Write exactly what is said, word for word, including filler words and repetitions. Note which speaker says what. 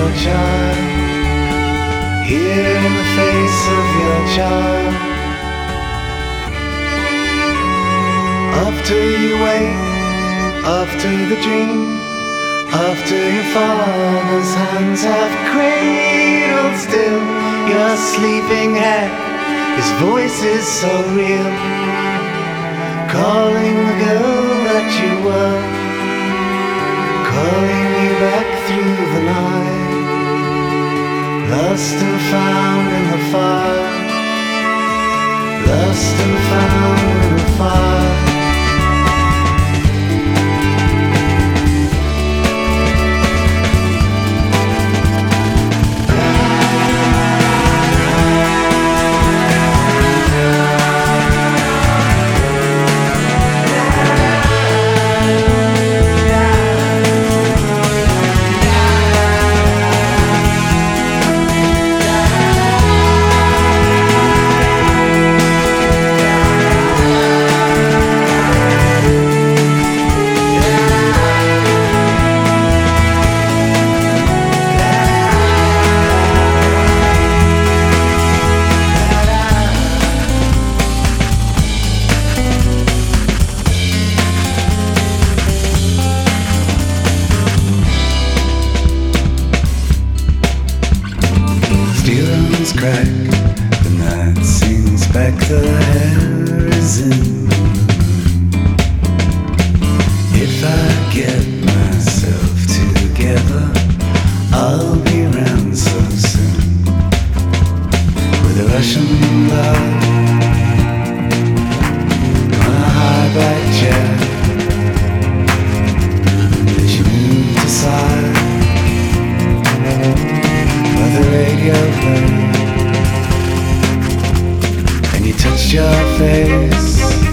Speaker 1: your child, here in the face of your child. After you wake, after the dream, after your father's hands have cradled still your sleeping head, his voice is so real, calling the girl that you were, calling you back through the night, lost and found in the fire, lost and found in the fire. Crack, the night sings back the horizon. If I get myself together, I'll be round so soon, with a Russian love on a high back chair that you moved aside while the radio played. You touched your face